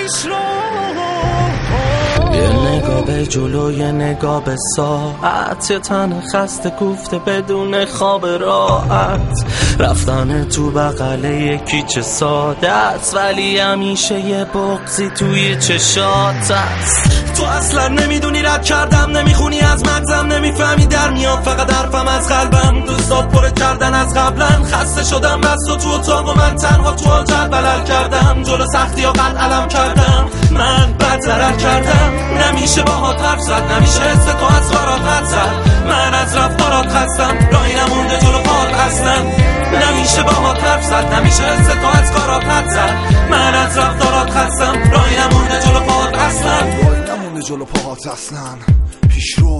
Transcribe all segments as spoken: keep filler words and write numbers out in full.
پیش رو. یه نگاه به جلو یه نگاه به ساعت، یه تن خسته کوفته بدون خواب راحت، رفتن تو بغل یکی چه ساده است ولی همیشه یه بغضی توی چشات است. تو اصلا نمیدونی رد کردم، نمیخونی از مغزم، نمیفهمی در میاد فقط حرفم از قلبم. دوستات پر کردن از قبلا، خسته شدم بس تو تو اتاق و من تنها تو آجر بلل کردم، جلو سختی ها قد علم کردم، من بد ضرر کردم. نمیشه باهات حرف زد، نمیشه حس تو از کارات رد زد، من از رفتارات خستم، راهی نمونده جلو پات اصلا. نمیشه باهات حرف زد، نمیشه حس تو از کارات رد زد، من از رفتارات خستم، راهی نمونده جلو پات اصلا. راهی نمونده جلو پات اصلا. پیش رو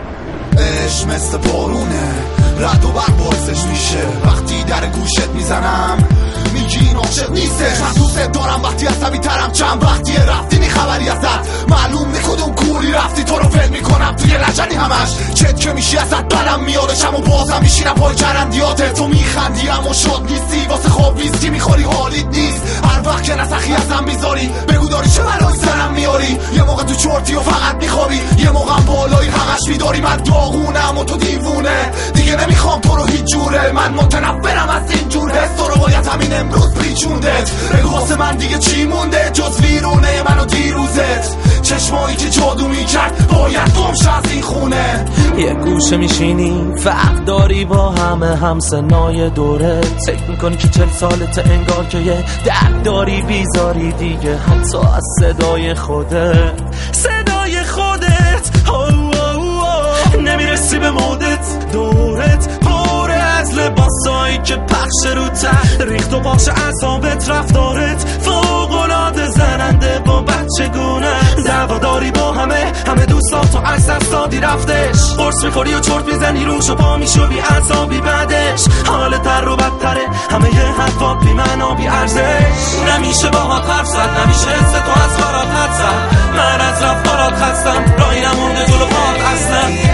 عشق مثل بارونه، رد و برق باعثش میشه وقتی در گوشت میزنم میگی این عاشق نیستش. من دوست دارم وقتی عصبی ترم، چند وقتیه رفتی نی خبری ازت، معلوم نی کدوم کوری رفتی، تو رو فکر میکنم توی لجنی همش چت که میشی ازت بدم میادشم و بازم میشینم پای چرندیاتت. تو میخندی اما شد نیستی، واسه خواب ویسکی میخوری حالیت نیست، هر وقت که نسخی ازم میذاری بگو داری چه بلایی سرم میاری. یه موقع تو چرتی و فقط میخوابی، یه موقع بالایی همش میداری. من داغونم و تو دیوونه، دیگه نمیخوام تو رو هیچ جوره، من متنفرم از این جور حس، تو رو باید همین امروز پیچوندت. بگو واسه من دیگه چی مونده جز ویرونه من و دیروزت، چشمایی که جادو میکرد باید گمش از این خونه. یه گوشه میشینی فرق داری با همه همسنای دوره، فکر میکنی که چل سالت انگار که یه درد داری بیزاری دیگه، حتی از صدای خودت صدای خودت او او او. نمیرسی به مودت، دورت پاره از لباسایی که پخش رو ته ریخت و باشه اعصابت، رفتارت فوق‌العاده زننده با بچگونه، دعواداری با همه همه دوستات و عکس از دادی رفتش، قرص میخوری و چرت میزنی روش و پا میشو بی اعصابی بعدش، حالت تر و بدتره همه یه حرفات بی معنا بی ارزش. نمیشه باهات حرف زد، نمیشه حس تو از کارات حد زد، من از رفتارات خستم، راهی نمونده جلو پات اصلا.